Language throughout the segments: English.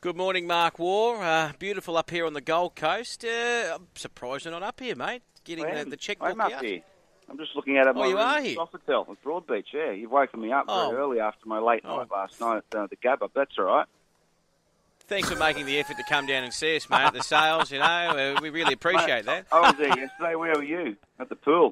Good morning, Mark Waugh. Beautiful up here on the Gold Coast. I'm surprised you're not up here, mate. Getting the checkbook I'm up out. here. I'm just looking out at my you are room here? at Sofitel at Broadbeach. Yeah, you've woken me up very early after my late night last night at the Gabba. That's all right. Thanks for making the effort to come down and see us, mate, at the sales. We really appreciate that. I was there yesterday. Where were you? At the pool.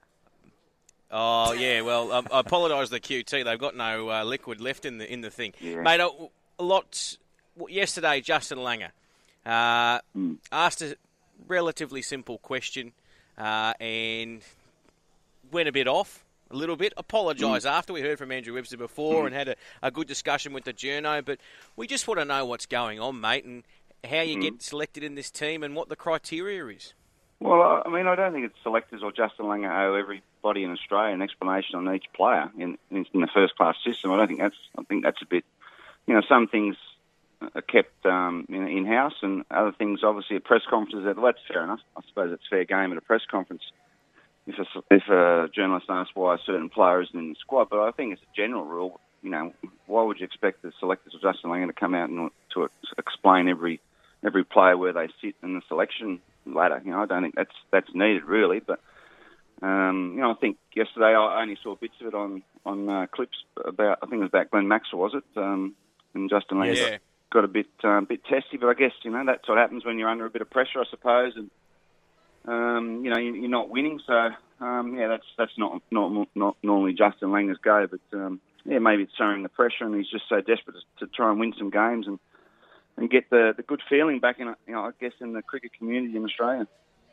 Oh, yeah, well, I apologise to the QT. They've got no liquid left in the thing. Yeah. Mate, a lot... Yesterday, Justin Langer asked a relatively simple question and went a bit off, a little bit. Apologised after. We heard from Andrew Webster before and had a good discussion with the journo, but we just want to know what's going on, mate, and how you get selected in this team and what the criteria is. Well, I mean, I don't think it's selectors or Justin Langer owe everybody in Australia an explanation on each player in the first-class system. I think that's a bit, some things are kept in-house and other things obviously at press conferences. Well, that's fair enough. I suppose it's fair game at a press conference if a journalist asks why a certain player isn't in the squad. But I think it's a general rule. Why would you expect the selectors or Justin Langer to come out and to explain every player where they sit in the selection ladder? I don't think that's needed really. But I think yesterday I only saw bits of it on clips about. I think it was about Glenn Maxwell, was it? And Justin Langer got a bit testy, but I guess that's what happens when you're under a bit of pressure, I suppose, and you're not winning. So that's not normally Justin Langer's go, but maybe it's showing the pressure, and he's just so desperate to try and win some games and get the good feeling back in I guess in the cricket community in Australia.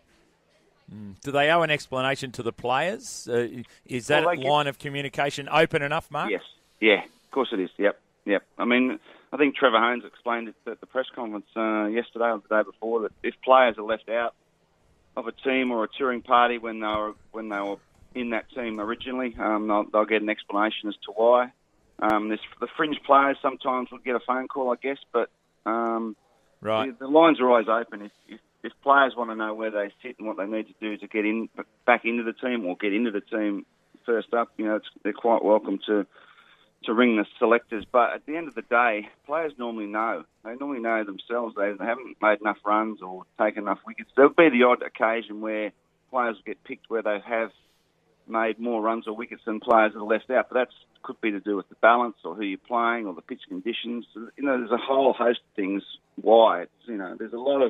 Do they owe an explanation to the players? Is that line of communication open enough, Mark? Yes, yeah, of course it is. Yep. I mean, I think Trevor Holmes explained it at the press conference yesterday or the day before that if players are left out of a team or a touring party when they were in that team originally, they'll get an explanation as to why. The fringe players sometimes will get a phone call, I guess, but right. The lines are always open. If players want to know where they sit and what they need to do to get back into the team or get into the team first up, they're quite welcome to ring the selectors. But at the end of the day, players normally know. They normally know themselves. They haven't made enough runs or taken enough wickets. There'll be the odd occasion where players get picked where they have made more runs or wickets than players that are left out. But that could be to do with the balance or who you're playing or the pitch conditions. There's a whole host of things why. There's a lot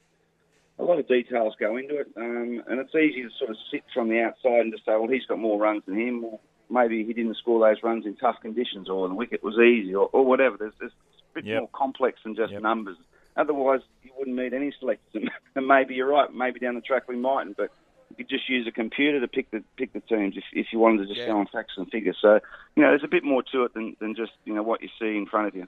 of details go into it, and it's easy to sort of sit from the outside and just say, well, he's got more runs than him. Well, maybe he didn't score those runs in tough conditions, or the wicket was easy, or whatever. There's a bit more complex than just numbers. Otherwise, you wouldn't need any selectors. And maybe you're right. Maybe down the track we mightn't, but you could just use a computer to pick the teams if you wanted to just go on facts and figures. So, there's a bit more to it than just what you see in front of you.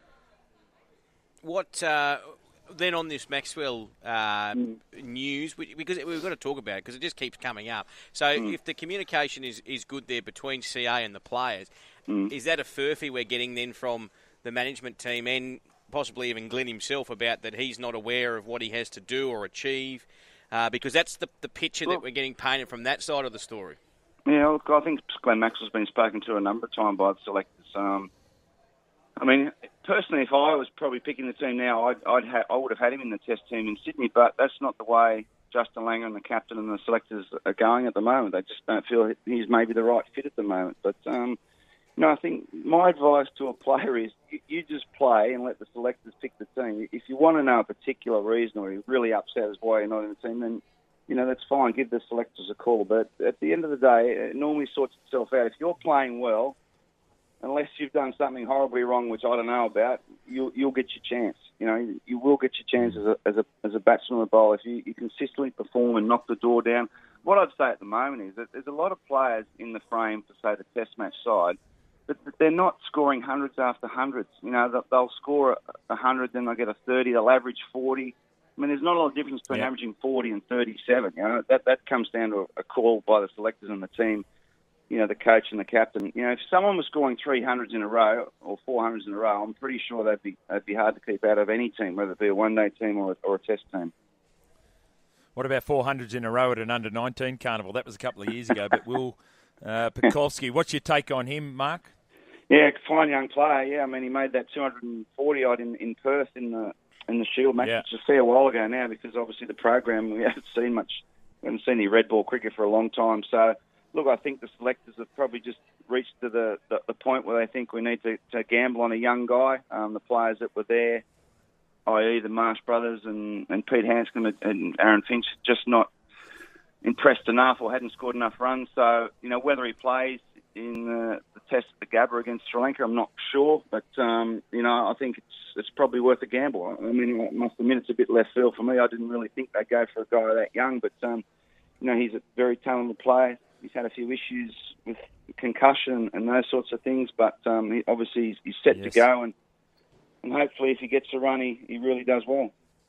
What then on this Maxwell news, because we've got to talk about it because it just keeps coming up. So if the communication is good there between CA and the players, is that a furphy we're getting then from the management team and possibly even Glenn himself about that he's not aware of what he has to do or achieve? Because that's the picture that we're getting painted from that side of the story. Yeah, look, I think Glenn Maxwell's been spoken to a number of times by the selectors. I mean, personally, if I was probably picking the team now, I would have had him in the Test team in Sydney, but that's not the way Justin Langer and the captain and the selectors are going at the moment. They just don't feel he's maybe the right fit at the moment. But, I think my advice to a player is you just play and let the selectors pick the team. If you want to know a particular reason or you're really upset as why you're not in the team, then, that's fine. Give the selectors a call. But at the end of the day, it normally sorts itself out. If you're playing well, unless you've done something horribly wrong, which I don't know about, you'll get your chance. You will get your chance as a batsman or bowler if you consistently perform and knock the door down. What I'd say at the moment is that there's a lot of players in the frame for, say, the Test match side, but they're not scoring hundreds after hundreds. They'll score 100, then they'll get a 30, they'll average 40. I mean, there's not a lot of difference between averaging 40 and 37. That comes down to a call by the selectors and the team. The coach and the captain. If someone was scoring 300s in a row or 400s in a row, I'm pretty sure they'd be hard to keep out of any team, whether it be a one-day team or a Test team. What about 400s in a row at an under-19 carnival? That was a couple of years ago, but Will Pucovski, what's your take on him, Mark? Yeah, fine young player. Yeah, I mean, he made that 240 odd in Perth in the Shield match. Yeah. It's a fair while ago now because obviously the program, we haven't seen much. We haven't seen any red ball cricket for a long time. So, look, I think the selectors have probably just reached to the point where they think we need to gamble on a young guy. The players that were there, i.e. the Marsh brothers and Pete Hanscom and Aaron Finch, just not impressed enough or hadn't scored enough runs. So, whether he plays in the test at the Gabba against Sri Lanka, I'm not sure. But, I think it's probably worth a gamble. I mean, I must admit it's a bit left field for me. I didn't really think they'd go for a guy that young. But, he's a very talented player. He's had a few issues with concussion and those sorts of things. But he's set to go. And hopefully if he gets a run, he really does well.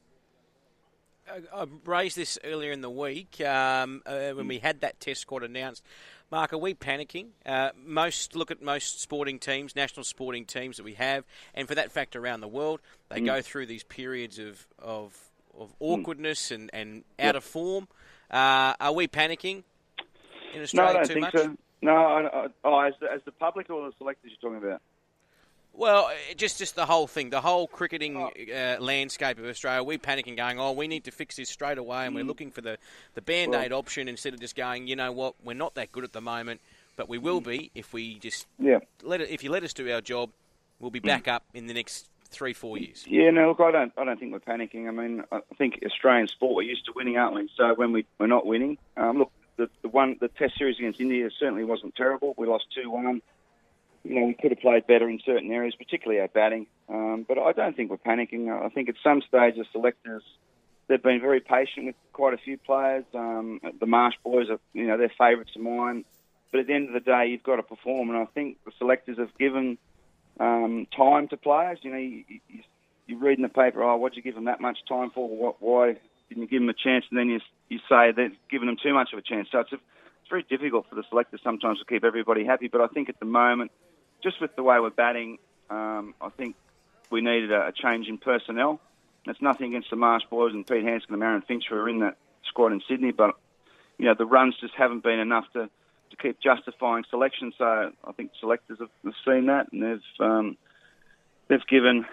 I raised this earlier in the week when we had that test squad announced. Mark, are we panicking? Look at most sporting teams, national sporting teams that we have, and for that fact around the world, they go through these periods of awkwardness and out of form. Are we panicking in Australia no, I don't too think much? so. No, as the public or the selectors you're talking about? Well, just the whole thing, the whole cricketing landscape of Australia. We're panicking, going, we need to fix this straight away, and we're looking for the Band-Aid option instead of just going, you know what, we're not that good at the moment, but we will be if we just if you let us do our job, we'll be back up in the next 3-4 years. Yeah, no, look, I don't think we're panicking. I mean, I think Australian sport, we're used to winning, aren't we? So when we're not winning, look, the Test series against India certainly wasn't terrible. We lost 2-1. We could have played better in certain areas, particularly our batting. But I don't think we're panicking. I think at some stage the selectors, they've been very patient with quite a few players. The Marsh boys are, they're favourites of mine. But at the end of the day, you've got to perform. And I think the selectors have given time to players. You read in the paper, what'd you give them that much time for? Why didn't you give them a chance? And then you say they're giving them too much of a chance. So it's very difficult for the selectors sometimes to keep everybody happy. But I think at the moment, just with the way we're batting, I think we needed a change in personnel. It's nothing against the Marsh boys and Pete Hanscom and Aaron Finch who are in that squad in Sydney, but the runs just haven't been enough to keep justifying selection. So I think selectors have seen that, and they've given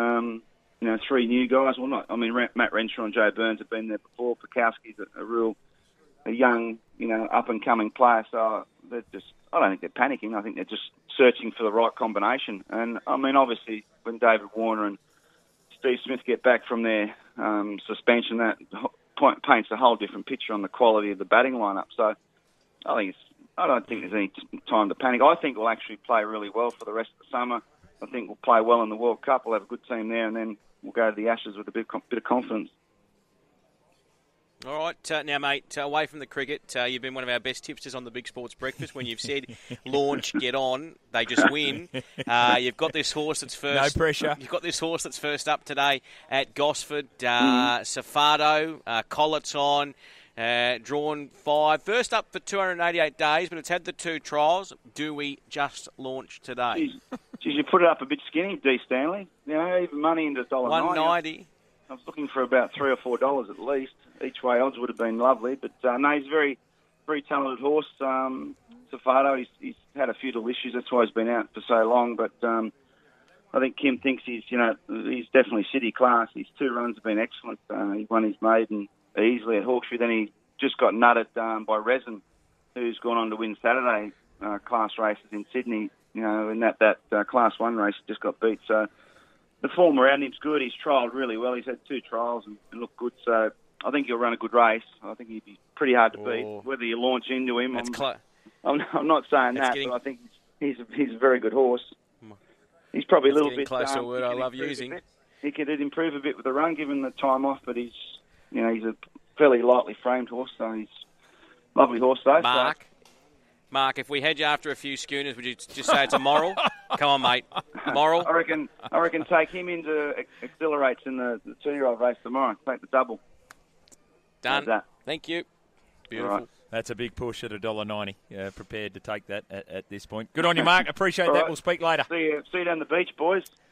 3 new guys. Well, Matt Renshaw and Joe Burns have been there before. Pekowski's a young, up and coming player. So I don't think they're panicking. I think they're just searching for the right combination. And obviously, when David Warner and Steve Smith get back from their suspension, that paints a whole different picture on the quality of the batting lineup. So I don't think there's any time to panic. I think we'll actually play really well for the rest of the summer. I think we'll play well in the World Cup. We'll have a good team there, and then we'll go to the Ashes with a bit of confidence. All right, now, mate, away from the cricket, you've been one of our best tipsters on the Big Sports Breakfast. When you've said launch, get on, they just win. You've got this horse that's first. No pressure. You've got this horse that's first up today at Gosford. Safado, Collett's on, drawn 5. First up for 288 days, but it's had the 2 trials. Do we just launch today? Geez, you put it up a bit skinny, D. Stanley. Even money into $1.90. $1.90. I was looking for about $3 or $4 at least. Each way odds would have been lovely, but no, he's a very, very talented horse. Safado, he's had a few little issues. That's why he's been out for so long. But I think Kim thinks he's definitely city class. His 2 runs have been excellent. He won his maiden easily at Hawkesbury. Then he just got nutted by Resin, who's gone on to win Saturday class races in Sydney. In that Class 1 race, he just got beat. So the form around him's good. He's trialled really well. He's had 2 trials and looked good. So I think he'll run a good race. I think he'd be pretty hard to beat. Whether you launch into him, I'm not saying that, but I think he's a very good horse. He's probably a little bit closer. Word I love using. He could improve a bit with the run, given the time off. But he's a fairly lightly framed horse, so he's a lovely horse though. Mark, if we had you after a few schooners, would you just say it's a moral? Come on, mate. Moral? I reckon take him into Accelerates in the 2-year-old race tomorrow. Take the double. Done. Thank you. Beautiful. Right. That's a big push at $1.90. Prepared to take that at this point. Good on you, Mark. Appreciate that. Right. We'll speak later. See you down the beach, boys.